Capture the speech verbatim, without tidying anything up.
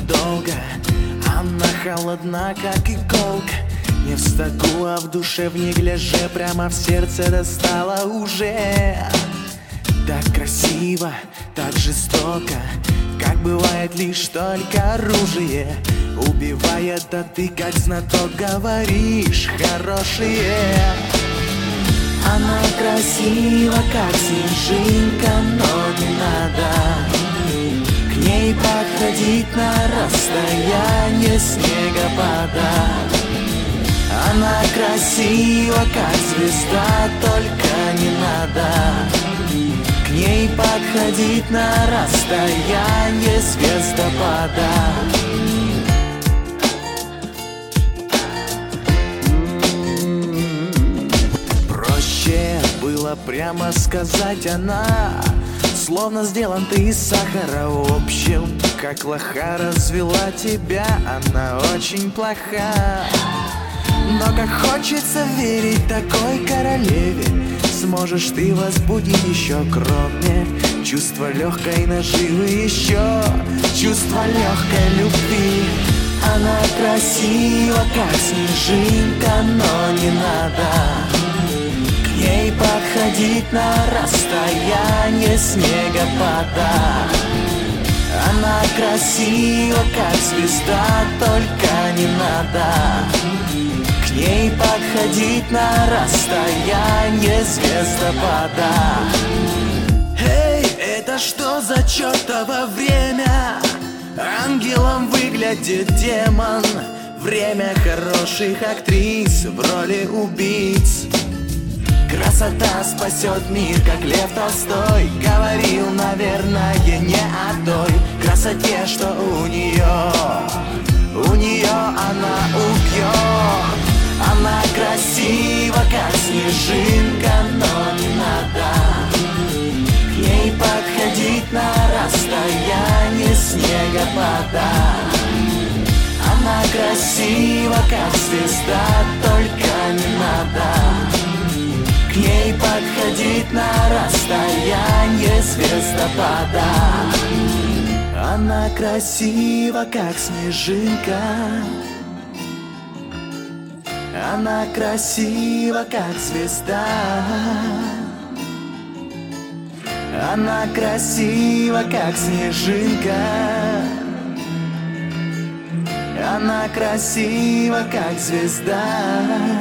долго. Она холодна, как иголка. Не в стаку, а в душе, в негляже, прямо в сердце достала уже. Так красиво, так жестоко, как бывает лишь только оружие. Убивает, а ты как знаток говоришь хорошие. Она красива, как снежинка, но не надо к ней подходить на расстояние снегопада. Она красива, как звезда, только не надо к ней подходить на расстояние звездопада. Проще было прямо сказать, она словно сделан ты из сахара. В общем, как лоха развела тебя, она очень плоха. Но как хочется верить такой королеве, сможешь ты возбудить еще, кроме чувства легкой наживы, еще чувство легкой любви. Она красива, как снежинка, но не надо к ней подходить на расстояние снегопада. Она красива, как звезда, только не надо к ней подходить на расстояние звездопада. Эй, это что за чертово время? Ангелом выглядит демон. Время хороших актрис в роли убийц. Красота спасет мир, как Лев Толстой говорил, наверное, не о той красоте, что у нее. У нее она убьет. Она красива, как снежинка, но не надо к ней подходить на расстояние снегопада. Она красива, как звезда, только не надо к ней подходить на расстояние звездопада. Она красива, как снежинка. Она красива, как звезда. Она красива, как снежинка. Она красива, как звезда.